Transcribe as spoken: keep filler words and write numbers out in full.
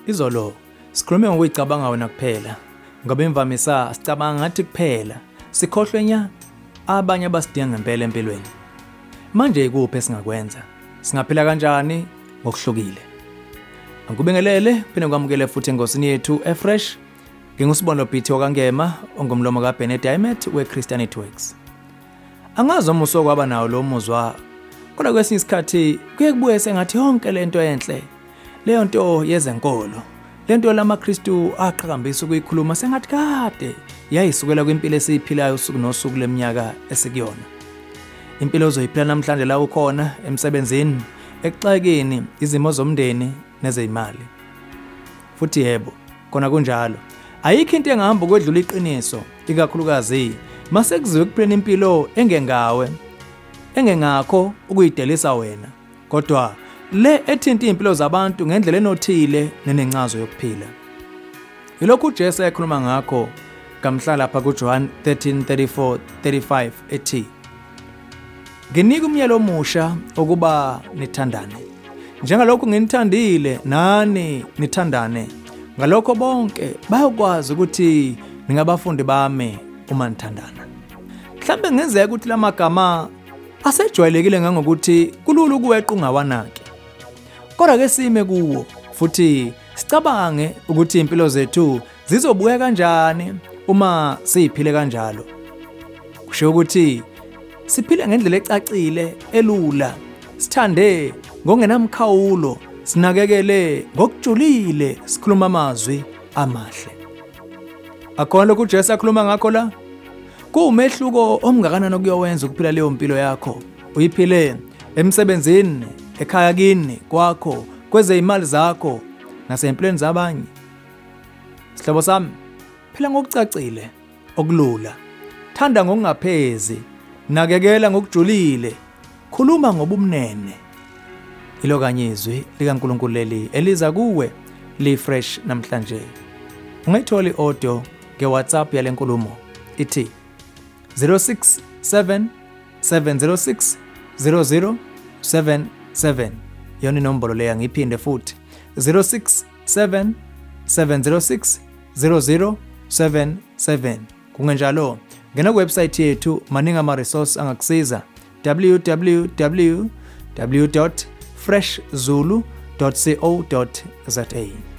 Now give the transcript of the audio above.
Izolo sikhulume ngokuyicabanga wena kuphela. Ngoba imvamisa sicabanga ngathi kuphela sikhohlwe nya abanye abasidinga ngempela empilweni. Manje ikuphi esingakwenza? Singaphila kanjani ngokuhlukile? Angikubingelele phinde kwamukele futhi engosini yethu eFresh. Ngingusibonelo Pete okangema ongumlomo kaBennett Diamond weChristian Networks. Angazi umuso kwaba nawo lo muzwa. Kodwa kwesinye isikhathi kuye kubuye sengathi yonke lento enhle. Leyo nto yezenkolo. Lento lamaKristu aqhakambisa ukuyikhuluma sengathi kade yayisukela kwimpilo esiyiphilayo usuku nosuku leminyaka esikuyona. Impilo ozoyiphila namhlanje la ukhona emsebenzini, ekuxakeni, izimo zomndeni nezeyimali. Futhi yebo, kona kunjalo. Ayikho into engahamba ukwedlula iqiniso, ikakhulukazi mase kuziwe kuphela impilo engengawe, engengakho ukuyidelisa wena. Kodwa le ethinta impilo zabantu ngendlela enothile nenencazo yokuphila. Yilokhu uJesu ekhuluma ngakho kamhla lapha kuJohn thirteen thirty-four thirty-five ethi Nginika umyalo omusha ukuba nithandane. Njengalokhu nginithandile nani nithandane. Ngalokho bonke bayakwazi ukuthi ningabafundi bami uma nithandana. Mhlambe ngenzeka ukuthi lamagama asejwayelekile ngangokuthi kulula ukuweqa ungawanaki. Kodwa ke sime kuwo futhi sicabange ukuthi impilo zethu zizobuya kanjani uma siphile kanjalo. Kusho ukuthi siphile ngendlela ecacile elula, sithande ngokungenamkhawulo, sinakekele ngokujulile, sikhuluma amazwi amahle. Akhona lokhu uJesu akhuluma ngakho la. Kuwumehluko omngakanani okuyowenza ukuphila leyo mpilo yakho. Uyiphile emsebenzini, ekhaya kini, kwakho, kwezeyimali zakho nasempilweni zabanye. Sihlobo sami, phila ngokucacile, okulula. Thanda ngokungaphezi, nakekela ngokujulile, khuluma ngobumnene. Ilo kanye izwi likaNkulunkulu leli eliza kuwe liFresh namhlanje. Ungayithola i-audio ngeWhatsApp yale nkulumo ithi zero six seven seven zero six zero zero seven seven. Yona inombolo leya ngiphinde futhi zero six seven seven zero six zero zero seven seven. Kungenjalo ngena kuwebsite yethu maningi ama resource angakusiza w w w dot fresh zulu dot co dot za.